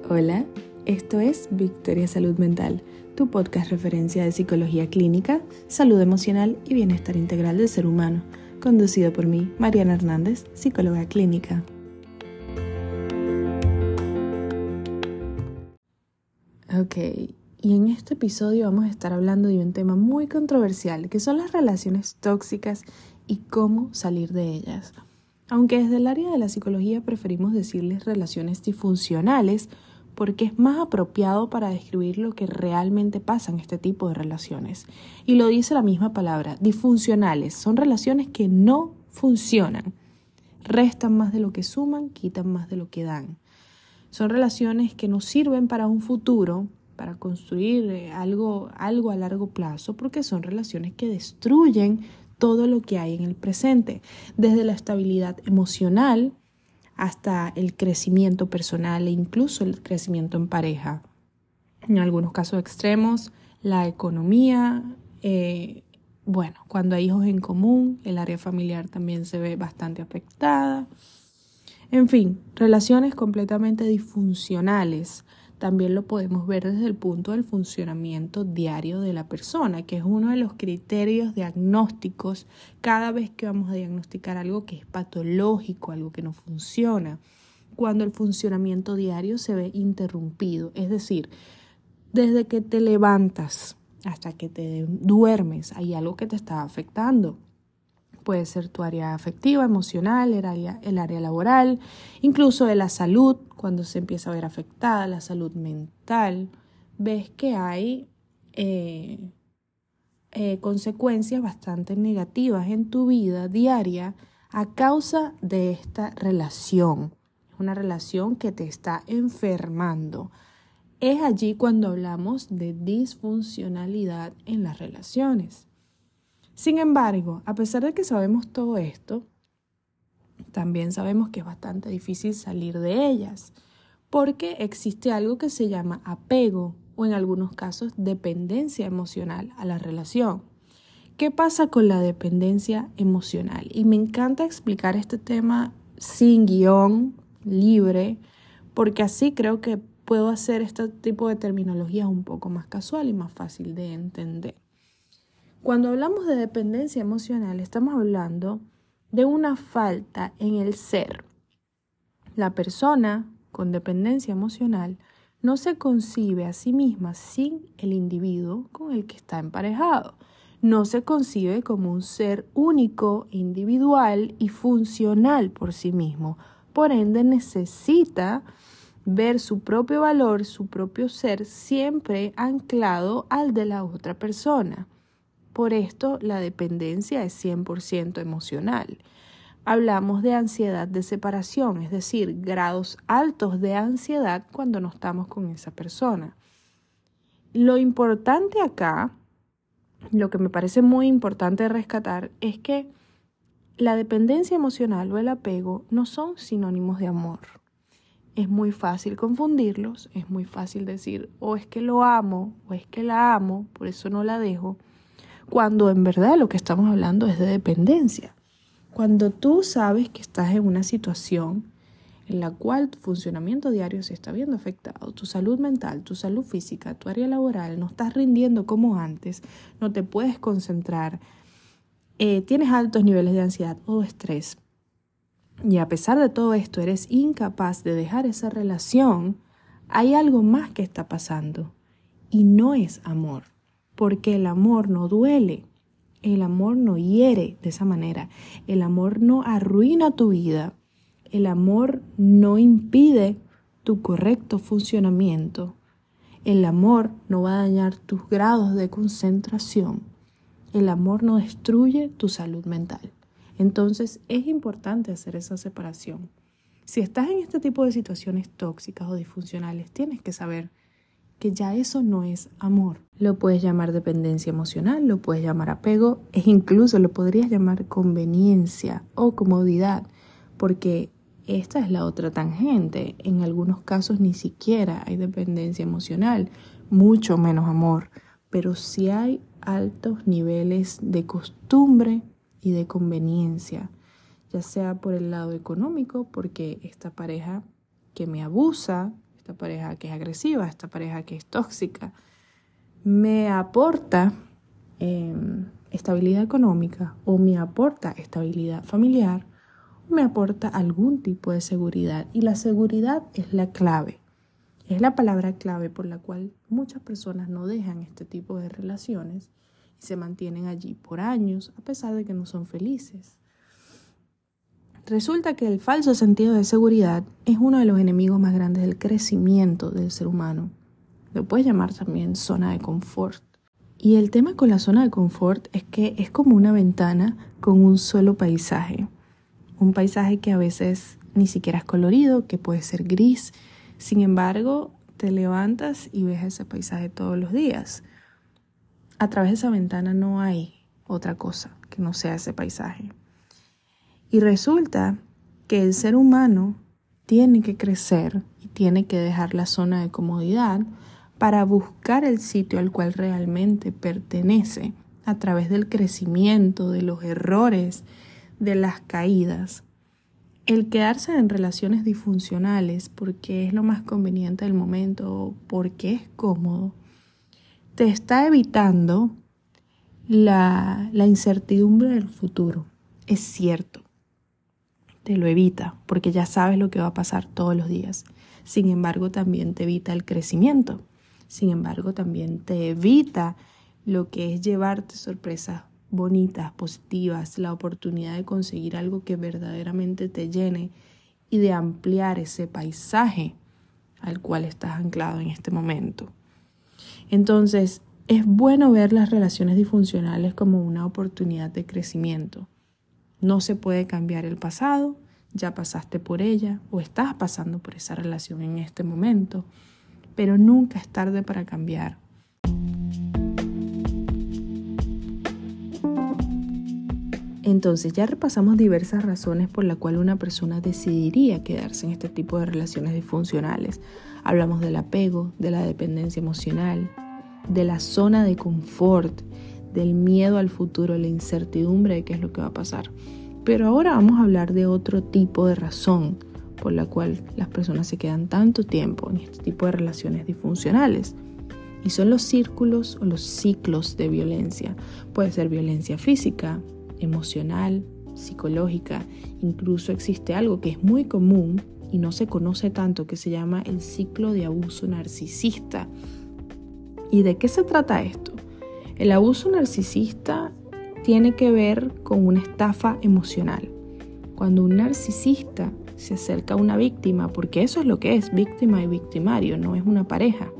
Hola, esto es Victoria Salud Mental, tu podcast referencia de psicología clínica, salud emocional y bienestar integral del ser humano, conducido por mí, Mariana Hernández, psicóloga clínica. Ok, y en este episodio vamos a estar hablando de un tema muy controversial, que son las relaciones tóxicas y cómo salir de ellas. Aunque desde el área de la psicología preferimos decirles relaciones disfuncionales, porque es más apropiado para describir lo que realmente pasa en este tipo de relaciones. Y lo dice la misma palabra, disfuncionales, son relaciones que no funcionan. Restan más de lo que suman, quitan más de lo que dan. Son relaciones que nos sirven para un futuro, para construir algo a largo plazo, porque son relaciones que destruyen todo lo que hay en el presente, desde la estabilidad emocional hasta el crecimiento personal e incluso el crecimiento en pareja. En algunos casos extremos, la economía, cuando hay hijos en común, el área familiar también se ve bastante afectada. En fin, relaciones completamente disfuncionales. También lo podemos ver desde el punto del funcionamiento diario de la persona, que es uno de los criterios diagnósticos cada vez que vamos a diagnosticar algo que es patológico, algo que no funciona. Cuando el funcionamiento diario se ve interrumpido, es decir, desde que te levantas hasta que te duermes, hay algo que te está afectando. Puede ser tu área afectiva, emocional, el área laboral, incluso de la salud, cuando se empieza a ver afectada, la salud mental. Ves que hay consecuencias bastante negativas en tu vida diaria a causa de esta relación. Es una relación que te está enfermando. Es allí cuando hablamos de disfuncionalidad en las relaciones. Sin embargo, a pesar de que sabemos todo esto, también sabemos que es bastante difícil salir de ellas, porque existe algo que se llama apego o en algunos casos dependencia emocional a la relación. ¿Qué pasa con la dependencia emocional? Y me encanta explicar este tema sin guión, libre, porque así creo que puedo hacer este tipo de terminologías un poco más casual y más fácil de entender. Cuando hablamos de dependencia emocional, estamos hablando de una falta en el ser. La persona con dependencia emocional no se concibe a sí misma sin el individuo con el que está emparejado. No se concibe como un ser único, individual y funcional por sí mismo. Por ende, necesita ver su propio valor, su propio ser, siempre anclado al de la otra persona. Por esto, la dependencia es 100% emocional. Hablamos de ansiedad de separación, es decir, grados altos de ansiedad cuando no estamos con esa persona. Lo importante acá, lo que me parece muy importante rescatar, es que la dependencia emocional o el apego no son sinónimos de amor. Es muy fácil confundirlos, es muy fácil decir, o es que lo amo, o es que la amo, por eso no la dejo. Cuando en verdad lo que estamos hablando es de dependencia. Cuando tú sabes que estás en una situación en la cual tu funcionamiento diario se está viendo afectado, tu salud mental, tu salud física, tu área laboral, no estás rindiendo como antes, no te puedes concentrar, tienes altos niveles de ansiedad o estrés, y a pesar de todo esto eres incapaz de dejar esa relación, hay algo más que está pasando y no es amor. Porque el amor no duele, el amor no hiere de esa manera, el amor no arruina tu vida, el amor no impide tu correcto funcionamiento, el amor no va a dañar tus grados de concentración, el amor no destruye tu salud mental. Entonces es importante hacer esa separación. Si estás en este tipo de situaciones tóxicas o disfuncionales, tienes que saber que ya eso no es amor. Lo puedes llamar dependencia emocional, lo puedes llamar apego e incluso lo podrías llamar conveniencia o comodidad, porque esta es la otra tangente. En algunos casos ni siquiera hay dependencia emocional, mucho menos amor, pero sí hay altos niveles de costumbre y de conveniencia, ya sea por el lado económico, porque esta pareja que me abusa, esta pareja que es agresiva, esta pareja que es tóxica, me aporta estabilidad económica o me aporta estabilidad familiar o me aporta algún tipo de seguridad. Y la seguridad es la clave, es la palabra clave por la cual muchas personas no dejan este tipo de relaciones y se mantienen allí por años a pesar de que no son felices. Resulta que el falso sentido de seguridad es uno de los enemigos más grandes del crecimiento del ser humano. Lo puedes llamar también zona de confort. Y el tema con la zona de confort es que es como una ventana con un solo paisaje. Un paisaje que a veces ni siquiera es colorido, que puede ser gris. Sin embargo, te levantas y ves ese paisaje todos los días. A través de esa ventana no hay otra cosa que no sea ese paisaje. Y resulta que el ser humano tiene que crecer y tiene que dejar la zona de comodidad para buscar el sitio al cual realmente pertenece a través del crecimiento, de los errores, de las caídas. El quedarse en relaciones disfuncionales porque es lo más conveniente del momento, porque es cómodo, te está evitando la incertidumbre del futuro. Es cierto. Te lo evita porque ya sabes lo que va a pasar todos los días. Sin embargo, también te evita el crecimiento. Sin embargo, también te evita lo que es llevarte sorpresas bonitas, positivas, la oportunidad de conseguir algo que verdaderamente te llene y de ampliar ese paisaje al cual estás anclado en este momento. Entonces, es bueno ver las relaciones disfuncionales como una oportunidad de crecimiento. No se puede cambiar el pasado, ya pasaste por ella o estás pasando por esa relación en este momento, pero nunca es tarde para cambiar. Entonces ya repasamos diversas razones por las cuales una persona decidiría quedarse en este tipo de relaciones disfuncionales. Hablamos del apego, de la dependencia emocional, de la zona de confort, del miedo al futuro, la incertidumbre de qué es lo que va a pasar. Pero ahora vamos a hablar de otro tipo de razón por la cual las personas se quedan tanto tiempo en este tipo de relaciones disfuncionales. Y son los círculos o los ciclos de violencia. Puede ser violencia física, emocional, psicológica. Incluso existe algo que es muy común y no se conoce tanto, que se llama el ciclo de abuso narcisista. ¿Y de qué se trata esto? El abuso narcisista tiene que ver con una estafa emocional. Cuando un narcisista se acerca a una víctima, porque eso es lo que es, víctima y victimario, no es una pareja.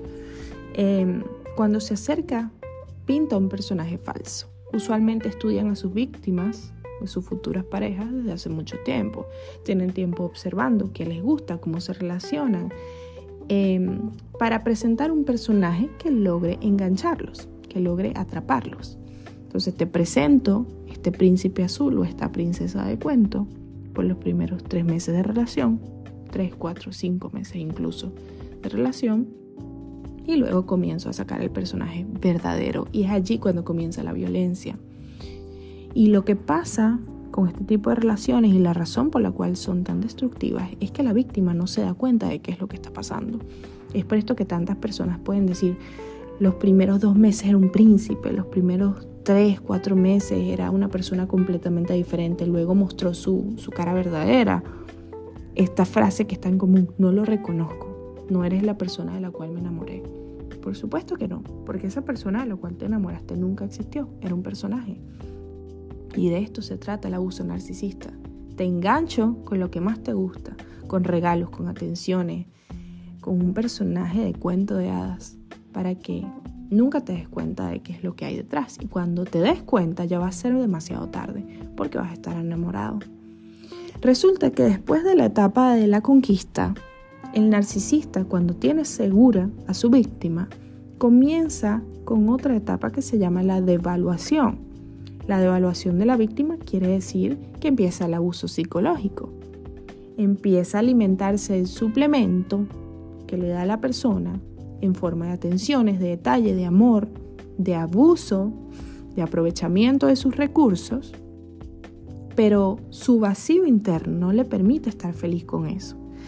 Cuando se acerca, pinta un personaje falso. Usualmente estudian a sus víctimas, a sus futuras parejas, desde hace mucho tiempo. Tienen tiempo observando qué les gusta, cómo se relacionan, para presentar un personaje que logre engancharlos, que logre atraparlos. Entonces te presento este príncipe azul o esta princesa de cuento por los primeros 3 meses de relación, 3, 4, 5 meses incluso de relación, y luego comienzo a sacar el personaje verdadero y es allí cuando comienza la violencia. Y lo que pasa con este tipo de relaciones y la razón por la cual son tan destructivas es que la víctima no se da cuenta de qué es lo que está pasando. Es por esto que tantas personas pueden decir: los primeros 2 meses era un príncipe, los primeros 3, 4 meses era una persona completamente diferente, luego mostró su cara verdadera. Esta frase que está en común: no lo reconozco, no eres la persona de la cual me enamoré. Por supuesto que no, porque esa persona de la cual te enamoraste nunca existió, era un personaje. Y de esto se trata el abuso narcisista. Te engancho con lo que más te gusta, con regalos, con atenciones, con un personaje de cuento de hadas, para que nunca te des cuenta de qué es lo que hay detrás. Y cuando te des cuenta ya va a ser demasiado tarde, porque vas a estar enamorado. Resulta que después de la etapa de la conquista, el narcisista, cuando tiene segura a su víctima, comienza con otra etapa que se llama la devaluación. La devaluación de la víctima quiere decir que empieza el abuso psicológico. Empieza a alimentarse del suplemento que le da a la persona en forma de atenciones, de detalle, de amor, de abuso, de aprovechamiento de sus recursos, pero su vacío interno no le permite estar feliz con eso.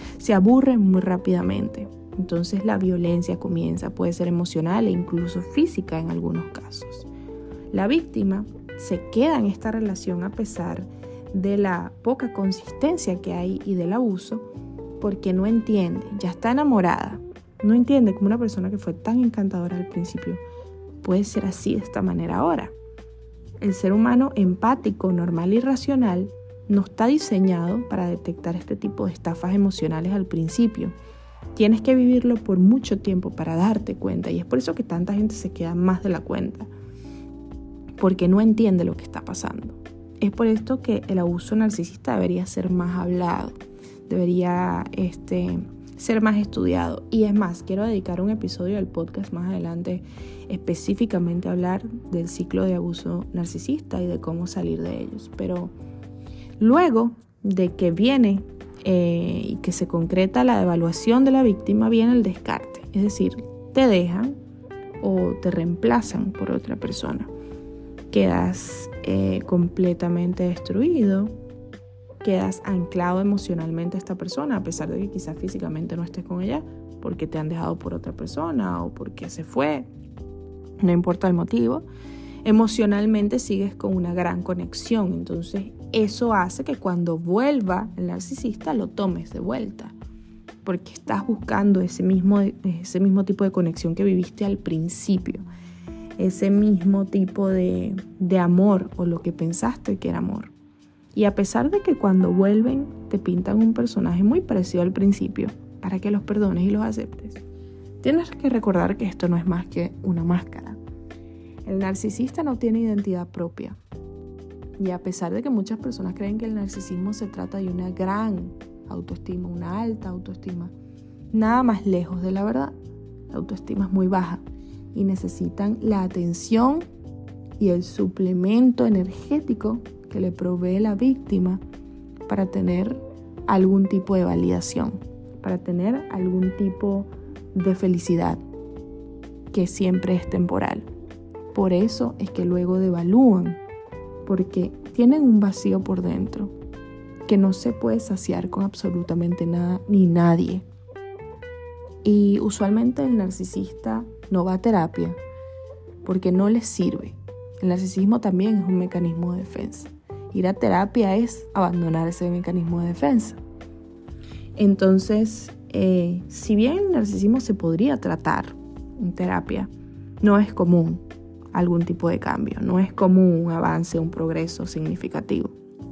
se aburre muy rápidamente. Entonces la violencia comienza, puede ser emocional e incluso física en algunos casos. La víctima se queda en esta relación a pesar de la poca consistencia que hay y del abuso, porque no entiende, ya está enamorada, no entiende cómo una persona que fue tan encantadora al principio puede ser así de esta manera ahora. El ser humano empático, normal y racional no está diseñado para detectar este tipo de estafas emocionales al principio. Tienes que vivirlo por mucho tiempo para darte cuenta, y es por eso que tanta gente se queda más de la cuenta, porque no entiende lo que está pasando. Es por esto que el abuso narcisista debería ser más hablado, debería ser más estudiado. Y es más, quiero dedicar un episodio del podcast más adelante específicamente a hablar del ciclo de abuso narcisista y de cómo salir de ellos. Pero luego de que viene y que se concreta la evaluación de la víctima, viene el descarte. Es decir, te dejan o te reemplazan por otra persona. Quedas completamente destruido, quedas anclado emocionalmente a esta persona, a pesar de que quizás físicamente no estés con ella, porque te han dejado por otra persona o porque se fue, no importa el motivo. Emocionalmente sigues con una gran conexión, entonces eso hace que cuando vuelva el narcisista lo tomes de vuelta, porque estás buscando ese mismo tipo de conexión que viviste al principio, ese mismo tipo de amor o lo que pensaste que era amor. Y a pesar de que cuando vuelven te pintan un personaje muy parecido al principio para que los perdones y los aceptes, tienes que recordar que esto no es más que una máscara. El narcisista no tiene identidad propia. Y a pesar de que muchas personas creen que el narcisismo se trata de una gran autoestima, una alta autoestima, nada más lejos de la verdad. La autoestima es muy baja y necesitan la atención y el suplemento energético que le provee la víctima para tener algún tipo de validación, para tener algún tipo de felicidad que siempre es temporal. Por eso es que luego devalúan, porque tienen un vacío por dentro que no se puede saciar con absolutamente nada ni nadie. Y usualmente el narcisista no va a terapia porque no les sirve. El narcisismo también es un mecanismo de defensa. Ir a terapia es abandonar ese mecanismo de defensa. Entonces, si bien el narcisismo se podría tratar en terapia, no es común algún tipo de cambio, no es común un avance, un progreso significativo.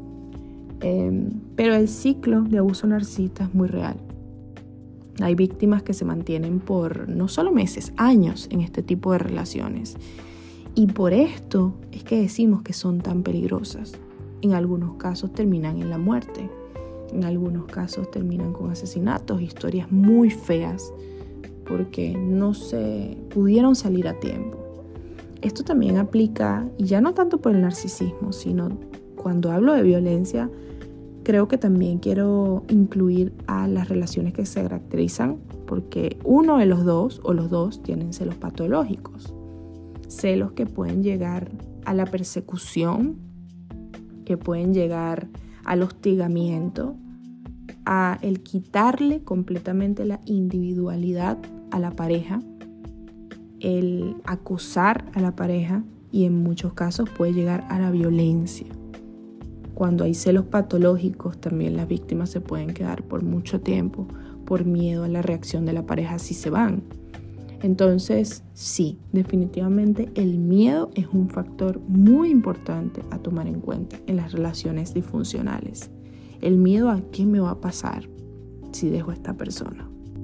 Pero el ciclo de abuso narcisista es muy real. Hay víctimas que se mantienen por no solo meses, años en este tipo de relaciones. Y por esto es que decimos que son tan peligrosas. En algunos casos terminan en la muerte. En algunos casos terminan con asesinatos, historias muy feas, porque no se pudieron salir a tiempo. Esto también aplica, y ya no tanto por el narcisismo, sino cuando hablo de violencia, creo que también quiero incluir a las relaciones que se caracterizan porque uno de los dos o los dos tienen celos patológicos. Celos que pueden llegar a la persecución, que pueden llegar al hostigamiento, a el quitarle completamente la individualidad a la pareja, el acosar a la pareja y en muchos casos puede llegar a la violencia. Cuando hay celos patológicos, también las víctimas se pueden quedar por mucho tiempo por miedo a la reacción de la pareja si se van. Entonces, sí, definitivamente el miedo es un factor muy importante a tomar en cuenta en las relaciones disfuncionales. El miedo a qué me va a pasar si dejo a esta persona.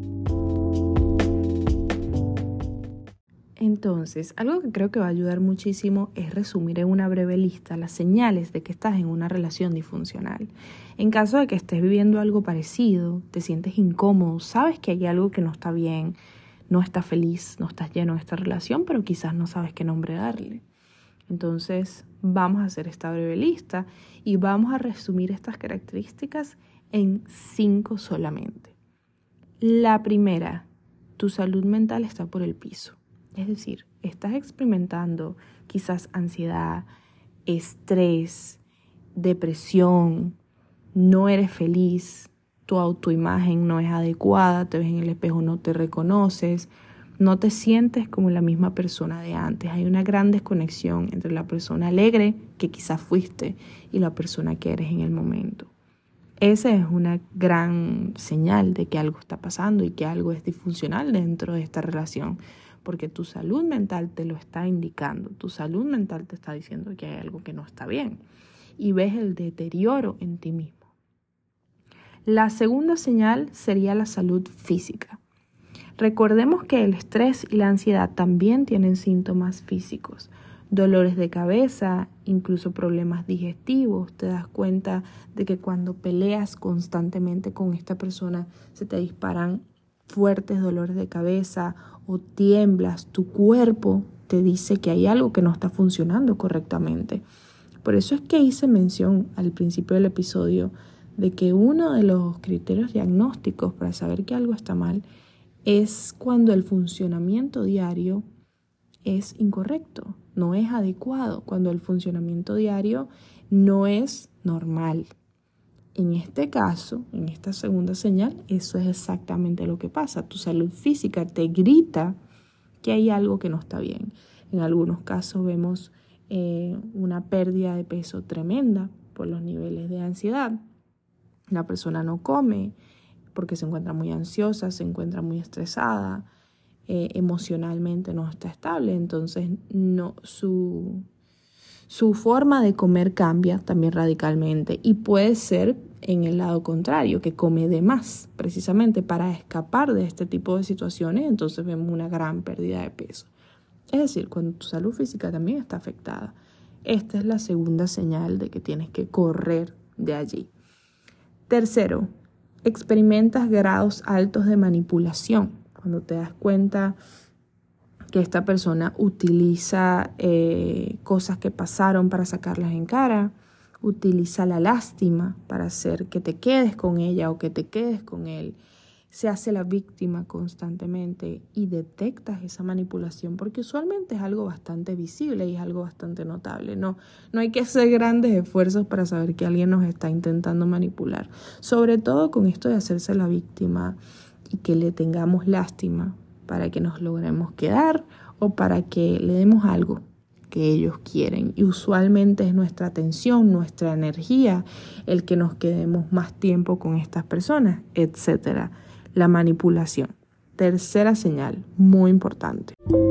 Entonces, algo que creo que va a ayudar muchísimo es resumir en una breve lista las señales de que estás en una relación disfuncional. En caso de que estés viviendo algo parecido, te sientes incómodo, sabes que hay algo que no está bien, no estás feliz, no estás lleno de esta relación, pero quizás no sabes qué nombre darle. Entonces, vamos a hacer esta breve lista y vamos a resumir estas características en 5 solamente. La primera, tu salud mental está por el piso. Es decir, estás experimentando quizás ansiedad, estrés, depresión, no eres feliz, tu autoimagen no es adecuada, te ves en el espejo, no te reconoces, no te sientes como la misma persona de antes. Hay una gran desconexión entre la persona alegre que quizás fuiste y la persona que eres en el momento. Esa es una gran señal de que algo está pasando y que algo es disfuncional dentro de esta relación, porque tu salud mental te lo está indicando, tu salud mental te está diciendo que hay algo que no está bien y ves el deterioro en ti mismo. La segunda señal sería la salud física. Recordemos que el estrés y la ansiedad también tienen síntomas físicos. Dolores de cabeza, incluso problemas digestivos. Te das cuenta de que cuando peleas constantemente con esta persona se te disparan fuertes dolores de cabeza o tiemblas. Tu cuerpo te dice que hay algo que no está funcionando correctamente. Por eso es que hice mención al principio del episodio de que uno de los criterios diagnósticos para saber que algo está mal es cuando el funcionamiento diario es incorrecto, no es adecuado, cuando el funcionamiento diario no es normal. En este caso, en esta segunda señal, eso es exactamente lo que pasa. Tu salud física te grita que hay algo que no está bien. En algunos casos vemos una pérdida de peso tremenda por los niveles de ansiedad. La persona no come porque se encuentra muy ansiosa, se encuentra muy estresada, emocionalmente no está estable, entonces su forma de comer cambia también radicalmente y puede ser en el lado contrario, que come de más, precisamente para escapar de este tipo de situaciones, entonces vemos una gran pérdida de peso. Es decir, cuando tu salud física también está afectada, esta es la segunda señal de que tienes que correr de allí. Tercero, experimentas grados altos de manipulación. Cuando te das cuenta que esta persona utiliza cosas que pasaron para sacarlas en cara, utiliza la lástima para hacer que te quedes con ella o que te quedes con él, se hace la víctima constantemente y detectas esa manipulación porque usualmente es algo bastante visible y es algo bastante notable. No hay que hacer grandes esfuerzos para saber que alguien nos está intentando manipular, sobre todo con esto de hacerse la víctima y que le tengamos lástima para que nos logremos quedar o para que le demos algo que ellos quieren. Y usualmente es nuestra atención, nuestra energía, el que nos quedemos más tiempo con estas personas, etc. La manipulación. Tercera señal, muy importante.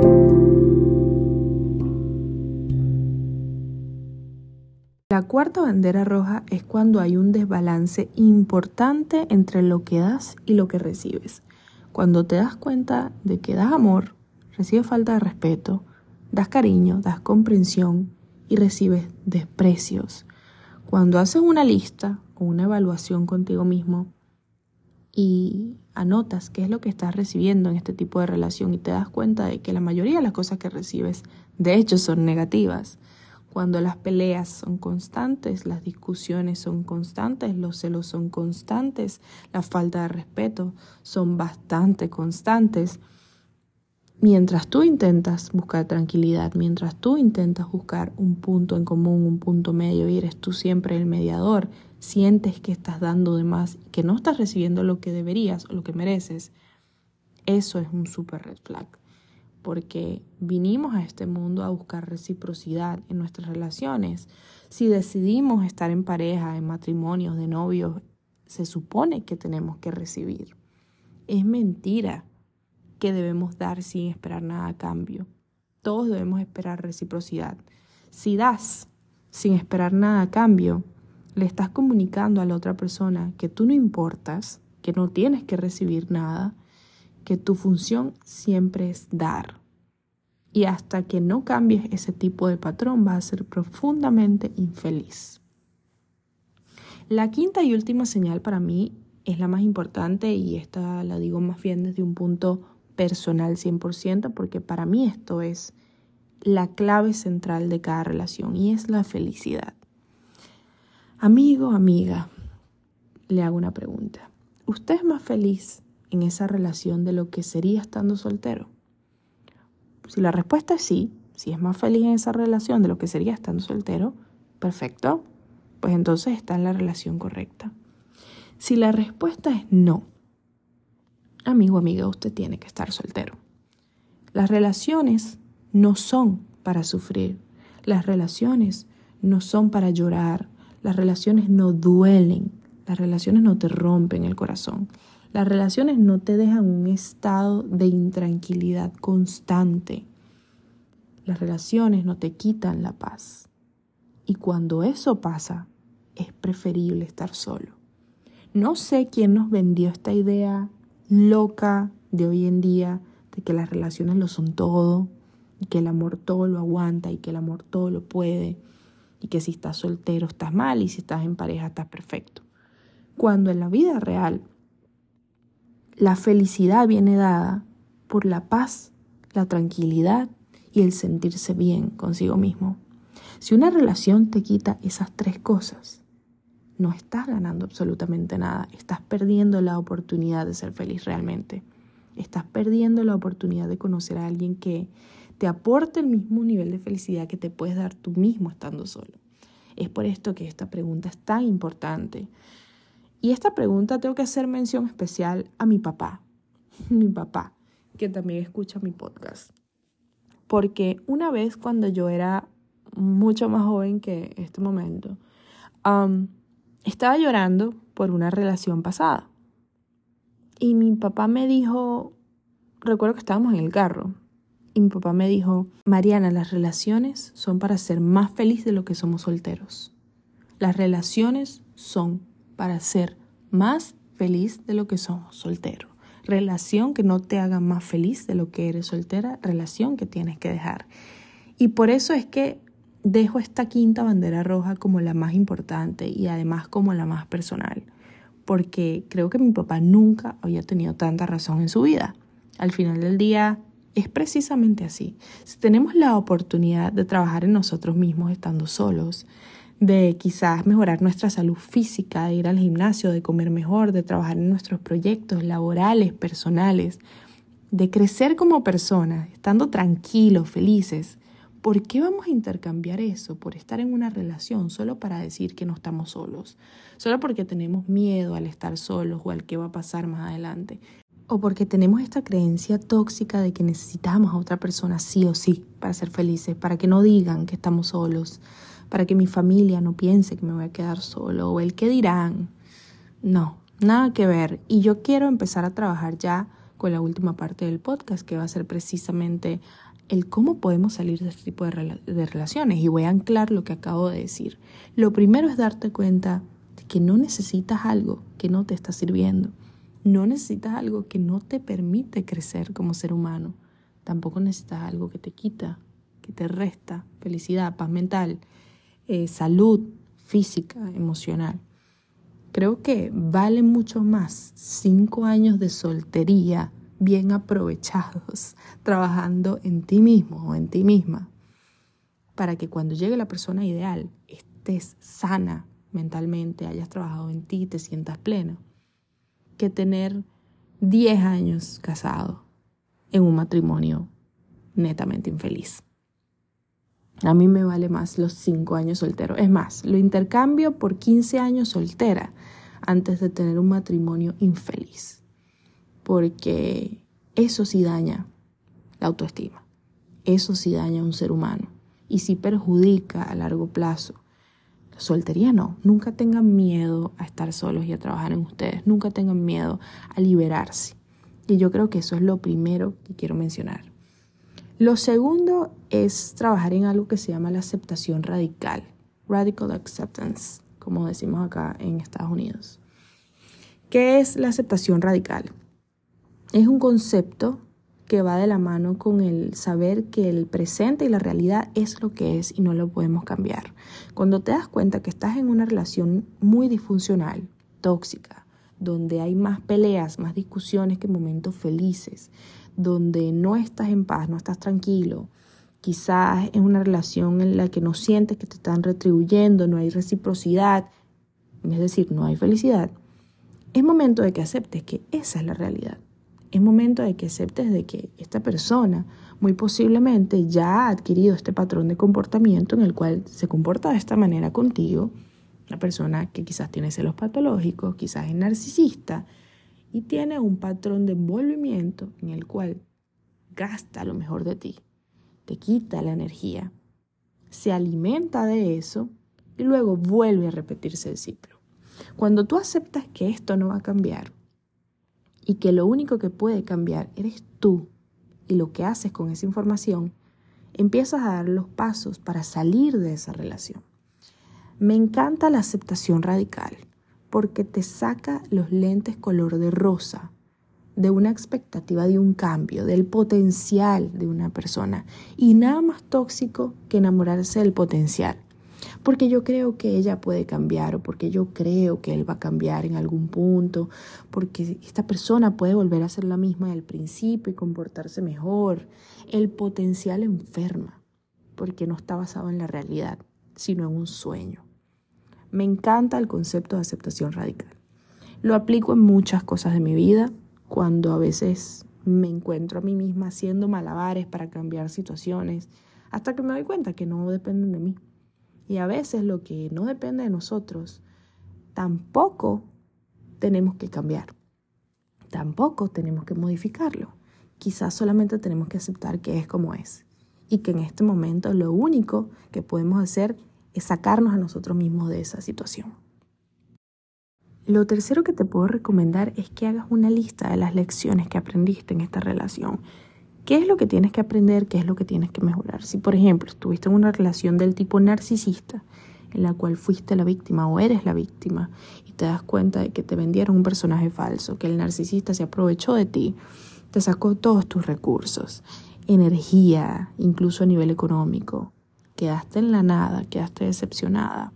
La cuarta bandera roja es cuando hay un desbalance importante entre lo que das y lo que recibes. Cuando te das cuenta de que das amor, recibes falta de respeto, das cariño, das comprensión y recibes desprecios. Cuando haces una lista o una evaluación contigo mismo y anotas qué es lo que estás recibiendo en este tipo de relación y te das cuenta de que la mayoría de las cosas que recibes de hecho son negativas. Cuando las peleas son constantes, las discusiones son constantes, los celos son constantes, la falta de respeto son bastante constantes. Mientras tú intentas buscar tranquilidad, mientras tú intentas buscar un punto en común, un punto medio y eres tú siempre el mediador, sientes que estás dando de más, que no estás recibiendo lo que deberías o lo que mereces, eso es un super red flag. Porque vinimos a este mundo a buscar reciprocidad en nuestras relaciones. Si decidimos estar en pareja, en matrimonios, de novios, se supone que tenemos que recibir. Es mentira que debemos dar sin esperar nada a cambio. Todos debemos esperar reciprocidad. Si das sin esperar nada a cambio, le estás comunicando a la otra persona que tú no importas, que no tienes que recibir nada, que tu función siempre es dar. Y hasta que no cambies ese tipo de patrón, vas a ser profundamente infeliz. La quinta y última señal para mí es la más importante y esta la digo más bien desde un punto personal 100%, porque para mí esto es la clave central de cada relación y es la felicidad. Amigo, amiga, le hago una pregunta. ¿Usted es más feliz en esa relación de lo que sería estando soltero? Si la respuesta es sí, si es más feliz en esa relación de lo que sería estando soltero, perfecto, pues entonces está en la relación correcta. Si la respuesta es no, amigo o amiga, usted tiene que estar soltero. Las relaciones no son para sufrir. Las relaciones no son para llorar. Las relaciones no duelen. Las relaciones no te rompen el corazón. Las relaciones no te dejan un estado de intranquilidad constante. Las relaciones no te quitan la paz. Y cuando eso pasa, es preferible estar solo. No sé quién nos vendió esta idea loca de hoy en día, de que las relaciones lo son todo, y que el amor todo lo aguanta, y que el amor todo lo puede, y que si estás soltero estás mal, y si estás en pareja estás perfecto. Cuando en la vida real la felicidad viene dada por la paz, la tranquilidad y el sentirse bien consigo mismo. Si una relación te quita esas tres cosas, no estás ganando absolutamente nada. Estás perdiendo la oportunidad de ser feliz realmente. Estás perdiendo la oportunidad de conocer a alguien que te aporte el mismo nivel de felicidad que te puedes dar tú mismo estando solo. Es por esto que esta pregunta es tan importante. Y esta pregunta tengo que hacer mención especial a mi papá. Mi papá, que también escucha mi podcast. Porque una vez cuando yo era mucho más joven que este momento, estaba llorando por una relación pasada. Y mi papá me dijo, recuerdo que estábamos en el carro, y mi papá me dijo, Mariana, las relaciones son para ser más feliz de lo que somos solteros. Las relaciones son para ser más feliz de lo que somos solteros. Relación que no te haga más feliz de lo que eres soltera, relación que tienes que dejar. Y por eso es que dejo esta quinta bandera roja como la más importante y además como la más personal, porque creo que mi papá nunca había tenido tanta razón en su vida. Al final del día es precisamente así. Si tenemos la oportunidad de trabajar en nosotros mismos estando solos, de quizás mejorar nuestra salud física, de ir al gimnasio, de comer mejor, de trabajar en nuestros proyectos laborales, personales, de crecer como personas, estando tranquilos, felices, ¿por qué vamos a intercambiar eso por estar en una relación solo para decir que no estamos solos? Solo porque tenemos miedo al estar solos o al qué va a pasar más adelante. O porque tenemos esta creencia tóxica de que necesitamos a otra persona sí o sí para ser felices, para que no digan que estamos solos, para que mi familia no piense que me voy a quedar solo o el qué dirán. No, nada que ver. Y yo quiero empezar a trabajar ya con la última parte del podcast, que va a ser precisamente el cómo podemos salir de este tipo de relaciones. Y voy a anclar lo que acabo de decir. Lo primero es darte cuenta de que no necesitas algo que no te está sirviendo. No necesitas algo que no te permite crecer como ser humano. Tampoco necesitas algo que te quita, que te resta felicidad, paz mental, salud física, emocional. Creo que vale mucho más 5 años de soltería bien aprovechados, trabajando en ti mismo o en ti misma, para que cuando llegue la persona ideal estés sana mentalmente, hayas trabajado en ti, te sientas pleno, que tener 10 años casado en un matrimonio netamente infeliz. A mí me vale más los 5 años solteros. Es más, lo intercambio por 15 años soltera antes de tener un matrimonio infeliz. Porque eso sí daña la autoestima. Eso sí daña a un ser humano. Y sí perjudica a largo plazo. La soltería no. Nunca tengan miedo a estar solos y a trabajar en ustedes. Nunca tengan miedo a liberarse. Y yo creo que eso es lo primero que quiero mencionar. Lo segundo es trabajar en algo que se llama la aceptación radical. Radical acceptance, como decimos acá en Estados Unidos. ¿Qué es la aceptación radical? Es un concepto que va de la mano con el saber que el presente y la realidad es lo que es y no lo podemos cambiar. Cuando te das cuenta que estás en una relación muy disfuncional, tóxica, donde hay más peleas, más discusiones que momentos felices, donde no estás en paz, no estás tranquilo, quizás es una relación en la que no sientes que te están retribuyendo, no hay reciprocidad, es decir, no hay felicidad, es momento de que aceptes que esa es la realidad. Es momento de que aceptes de que esta persona muy posiblemente ya ha adquirido este patrón de comportamiento en el cual se comporta de esta manera contigo Una persona que quizás tiene celos patológicos, quizás es narcisista y tiene un patrón de envolvimiento en el cual gasta lo mejor de ti, te quita la energía, se alimenta de eso y luego vuelve a repetirse el ciclo. Cuando tú aceptas que esto no va a cambiar y que lo único que puede cambiar eres tú y lo que haces con esa información, empiezas a dar los pasos para salir de esa relación. Me encanta la aceptación radical porque te saca los lentes color de rosa de una expectativa de un cambio, del potencial de una persona. Y nada más tóxico que enamorarse del potencial. Porque yo creo que ella puede cambiar o porque yo creo que él va a cambiar en algún punto, porque esta persona puede volver a ser la misma del principio y comportarse mejor. El potencial enferma porque no está basado en la realidad, sino en un sueño. Me encanta el concepto de aceptación radical. Lo aplico en muchas cosas de mi vida, cuando a veces me encuentro a mí misma haciendo malabares para cambiar situaciones, hasta que me doy cuenta que no dependen de mí. Y a veces lo que no depende de nosotros, tampoco tenemos que cambiar, tampoco tenemos que modificarlo. Quizás solamente tenemos que aceptar que es como es y que en este momento lo único que podemos hacer es sacarnos a nosotros mismos de esa situación. Lo tercero que te puedo recomendar es que hagas una lista de las lecciones que aprendiste en esta relación. ¿Qué es lo que tienes que aprender? ¿Qué es lo que tienes que mejorar? Si, por ejemplo, estuviste en una relación del tipo narcisista, en la cual fuiste la víctima o eres la víctima, y te das cuenta de que te vendieron un personaje falso, que el narcisista se aprovechó de ti, te sacó todos tus recursos, energía, incluso a nivel económico, quedaste en la nada, quedaste decepcionada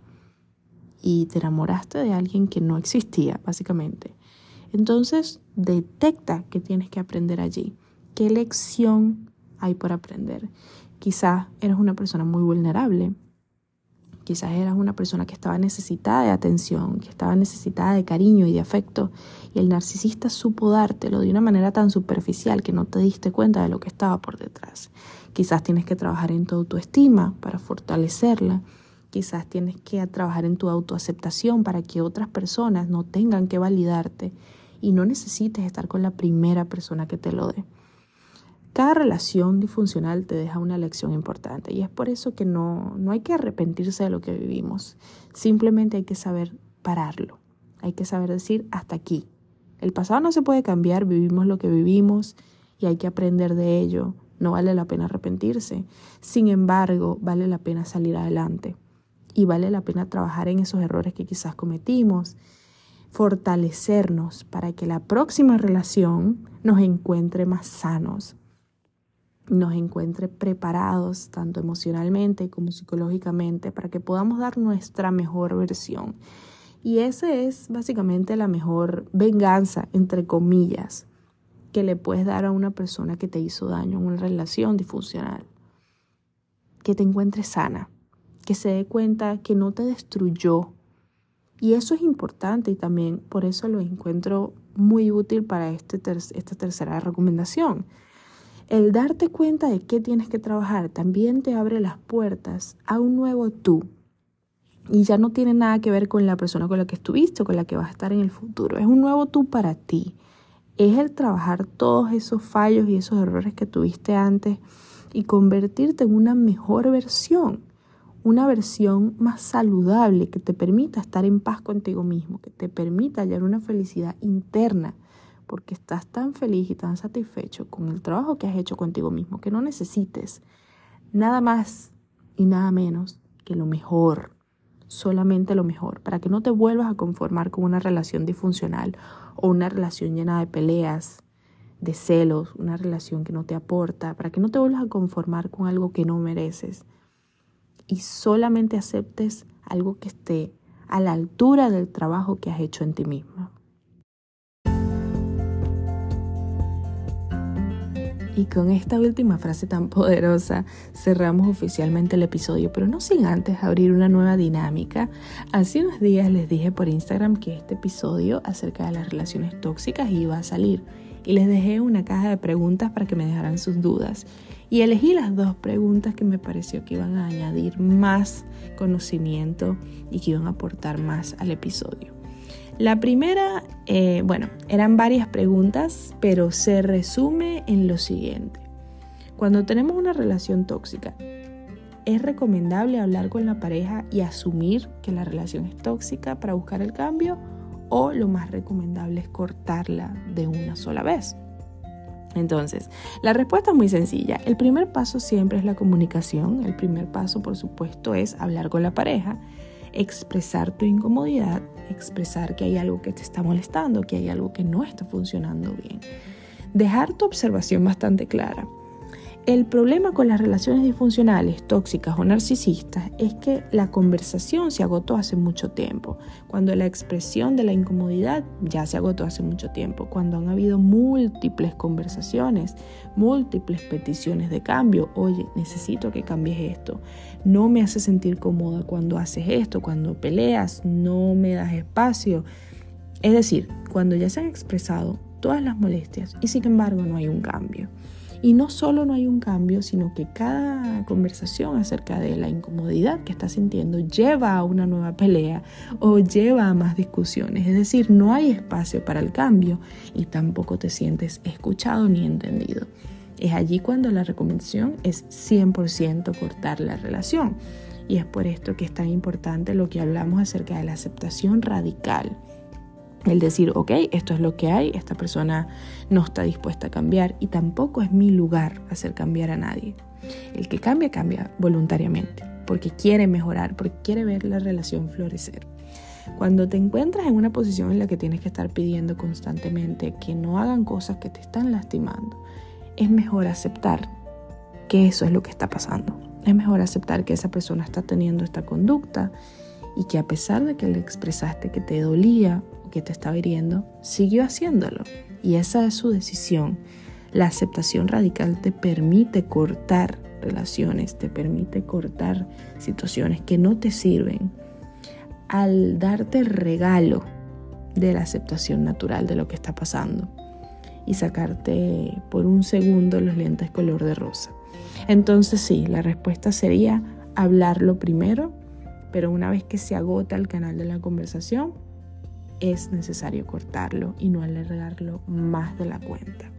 y te enamoraste de alguien que no existía, básicamente. Entonces, detecta qué tienes que aprender allí. ¿Qué lección hay por aprender? Quizás eres una persona muy vulnerable. Quizás eras una persona que estaba necesitada de atención, que estaba necesitada de cariño y de afecto. Y el narcisista supo dártelo de una manera tan superficial que no te diste cuenta de lo que estaba por detrás. Quizás tienes que trabajar en tu autoestima para fortalecerla. Quizás tienes que trabajar en tu autoaceptación para que otras personas no tengan que validarte y no necesites estar con la primera persona que te lo dé. Cada relación disfuncional te deja una lección importante y es por eso que no hay que arrepentirse de lo que vivimos. Simplemente hay que saber pararlo. Hay que saber decir hasta aquí. El pasado no se puede cambiar, vivimos lo que vivimos y hay que aprender de ello. No vale la pena arrepentirse. Sin embargo, vale la pena salir adelante y vale la pena trabajar en esos errores que quizás cometimos, fortalecernos para que la próxima relación nos encuentre más sanos, nos encuentre preparados tanto emocionalmente como psicológicamente para que podamos dar nuestra mejor versión. Y esa es básicamente la mejor venganza, entre comillas, que le puedes dar a una persona que te hizo daño en una relación disfuncional. Que te encuentres sana, que se dé cuenta que no te destruyó. Y eso es importante y también por eso lo encuentro muy útil para esta tercera recomendación. El darte cuenta de qué tienes que trabajar también te abre las puertas a un nuevo tú. Y ya no tiene nada que ver con la persona con la que estuviste o con la que vas a estar en el futuro. Es un nuevo tú para ti. Es el trabajar todos esos fallos y esos errores que tuviste antes y convertirte en una mejor versión. Una versión más saludable que te permita estar en paz contigo mismo, que te permita hallar una felicidad interna, porque estás tan feliz y tan satisfecho con el trabajo que has hecho contigo mismo, que no necesites nada más y nada menos que lo mejor, solamente lo mejor, para que no te vuelvas a conformar con una relación disfuncional o una relación llena de peleas, de celos, una relación que no te aporta, para que no te vuelvas a conformar con algo que no mereces y solamente aceptes algo que esté a la altura del trabajo que has hecho en ti mismo. Y con esta última frase tan poderosa cerramos oficialmente el episodio, pero no sin antes abrir una nueva dinámica. Hace unos días les dije por Instagram que este episodio acerca de las relaciones tóxicas iba a salir y les dejé una caja de preguntas para que me dejaran sus dudas. Y elegí las 2 preguntas que me pareció que iban a añadir más conocimiento y que iban a aportar más al episodio. La primera, eran varias preguntas, pero se resume en lo siguiente. Cuando tenemos una relación tóxica, ¿es recomendable hablar con la pareja y asumir que la relación es tóxica para buscar el cambio? ¿O lo más recomendable es cortarla de una sola vez? Entonces, la respuesta es muy sencilla. El primer paso siempre es la comunicación. El primer paso, por supuesto, es hablar con la pareja, expresar tu incomodidad, expresar que hay algo que te está molestando, que hay algo que no está funcionando bien. Dejar tu observación bastante clara. El problema con las relaciones disfuncionales, tóxicas o narcisistas es que la conversación se agotó hace mucho tiempo, cuando la expresión de la incomodidad ya se agotó hace mucho tiempo, cuando han habido múltiples conversaciones, múltiples peticiones de cambio. Oye, necesito que cambies esto, no me hace sentir cómoda cuando haces esto, cuando peleas, no me das espacio. Es decir, cuando ya se han expresado todas las molestias y sin embargo no hay un cambio. Y no solo no hay un cambio, sino que cada conversación acerca de la incomodidad que estás sintiendo lleva a una nueva pelea o lleva a más discusiones. Es decir, no hay espacio para el cambio y tampoco te sientes escuchado ni entendido. Es allí cuando la recomendación es 100% cortar la relación. Y es por esto que es tan importante lo que hablamos acerca de la aceptación radical. El decir, ok, esto es lo que hay, esta persona no está dispuesta a cambiar y tampoco es mi lugar hacer cambiar a nadie. El que cambia, cambia voluntariamente, porque quiere mejorar, porque quiere ver la relación florecer. Cuando te encuentras en una posición en la que tienes que estar pidiendo constantemente que no hagan cosas que te están lastimando, es mejor aceptar que eso es lo que está pasando. Es mejor aceptar que esa persona está teniendo esta conducta y que a pesar de que le expresaste que te dolía, que te estaba hiriendo, siguió haciéndolo. Y esa es su decisión. La aceptación radical te permite cortar relaciones, te permite cortar situaciones que no te sirven al darte el regalo de la aceptación natural de lo que está pasando y sacarte por un segundo los lentes color de rosa. Entonces sí, la respuesta sería hablarlo primero, pero una vez que se agota el canal de la conversación, es necesario cortarlo y no alargarlo más de la cuenta.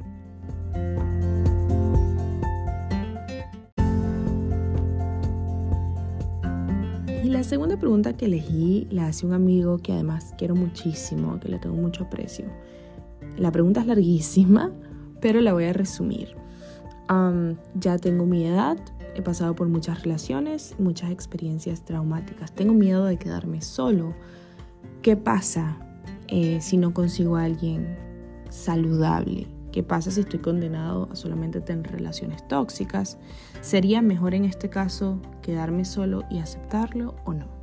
Y la segunda pregunta que elegí la hace un amigo que además quiero muchísimo, que le tengo mucho aprecio. La pregunta es larguísima, pero la voy a resumir. Ya tengo mi edad, he pasado por muchas relaciones, muchas experiencias traumáticas. Tengo miedo de quedarme solo. ¿Qué pasa si no consigo a alguien saludable? ¿Qué pasa si estoy condenado a solamente tener relaciones tóxicas? ¿Sería mejor en este caso quedarme solo y aceptarlo o no?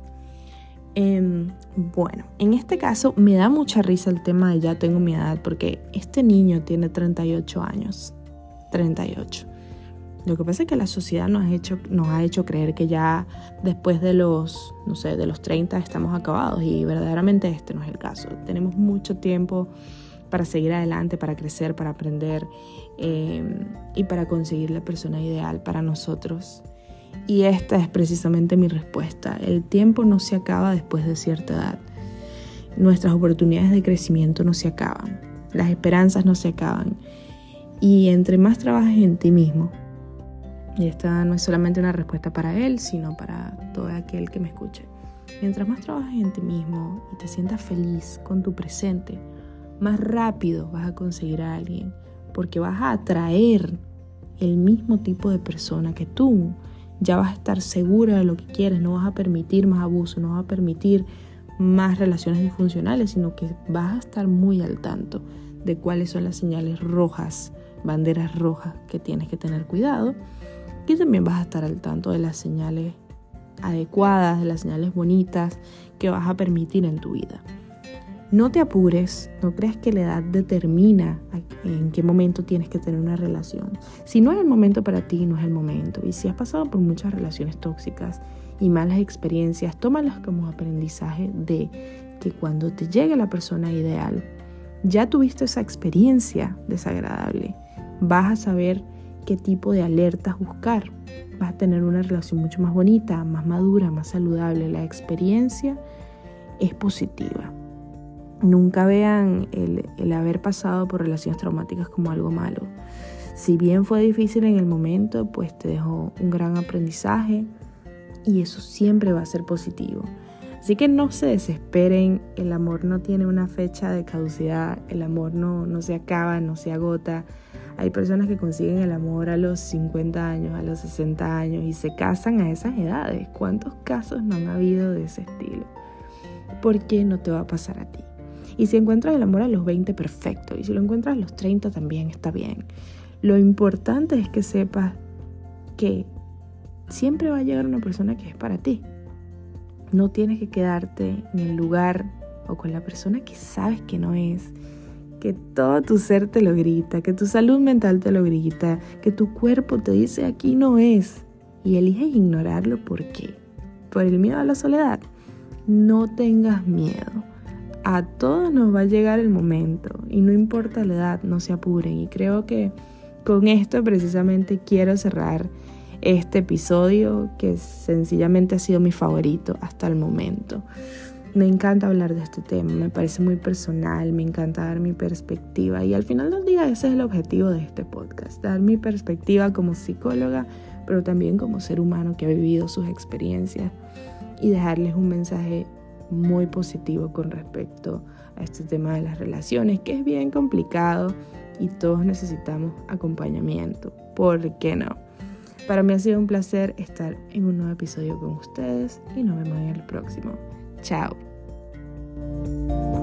Bueno, en este caso me da mucha risa el tema de ya tengo mi edad, porque este niño tiene 38 años. 38. Lo que pasa es que la sociedad nos ha hecho creer que ya después de los 30 estamos acabados, y verdaderamente este no es el caso. Tenemos mucho tiempo para seguir adelante, para crecer, para aprender y para conseguir la persona ideal para nosotros. Y esta es precisamente mi respuesta. El tiempo no se acaba después de cierta edad. Nuestras oportunidades de crecimiento no se acaban. Las esperanzas no se acaban. Y entre más trabajes en ti mismo, y esta no es solamente una respuesta para él, sino para todo aquel que me escuche. Mientras más trabajes en ti mismo y te sientas feliz con tu presente, más rápido vas a conseguir a alguien, porque vas a atraer el mismo tipo de persona que tú. Ya vas a estar segura de lo que quieres, no vas a permitir más abuso, no vas a permitir más relaciones disfuncionales, sino que vas a estar muy al tanto de cuáles son las señales rojas, banderas rojas que tienes que tener cuidado. Y también vas a estar al tanto de las señales adecuadas, de las señales bonitas que vas a permitir en tu vida. No te apures, no creas que la edad determina en qué momento tienes que tener una relación. Si no es el momento para ti, no es el momento. Y si has pasado por muchas relaciones tóxicas y malas experiencias, tómalas como aprendizaje de que cuando te llegue la persona ideal, Ya tuviste esa experiencia desagradable. Vas a saber qué tipo de alertas buscar. Vas a tener una relación mucho más bonita, más madura, más saludable. La experiencia es positiva. Nunca vean el haber pasado por relaciones traumáticas como algo malo. Si bien fue difícil en el momento, pues te dejó un gran aprendizaje y eso siempre va a ser positivo. Así que no se desesperen, el amor no tiene una fecha de caducidad, el amor no se acaba, no se agota. Hay personas que consiguen el amor a los 50 años, a los 60 años y se casan a esas edades. ¿Cuántos casos no han habido de ese estilo? ¿Por qué no te va a pasar a ti? Y si encuentras el amor a los 20, perfecto. Y si lo encuentras a los 30, también está bien. Lo importante es que sepas que siempre va a llegar una persona que es para ti. No tienes que quedarte en el lugar o con la persona que sabes que no es, que todo tu ser te lo grita, que tu salud mental te lo grita, que tu cuerpo te dice aquí no es y eliges ignorarlo. ¿Por qué? ¿Por el miedo a la soledad? No tengas miedo. A todos nos va a llegar el momento y no importa la edad, no se apuren. Y creo que con esto precisamente quiero cerrar este episodio que sencillamente ha sido mi favorito hasta el momento. Me encanta hablar de este tema, me parece muy personal, me encanta dar mi perspectiva y al final del día ese es el objetivo de este podcast, dar mi perspectiva como psicóloga, pero también como ser humano que ha vivido sus experiencias y dejarles un mensaje muy positivo con respecto a este tema de las relaciones, que es bien complicado y todos necesitamos acompañamiento. ¿Por qué no? Para mí ha sido un placer estar en un nuevo episodio con ustedes y nos vemos en el próximo. Chao.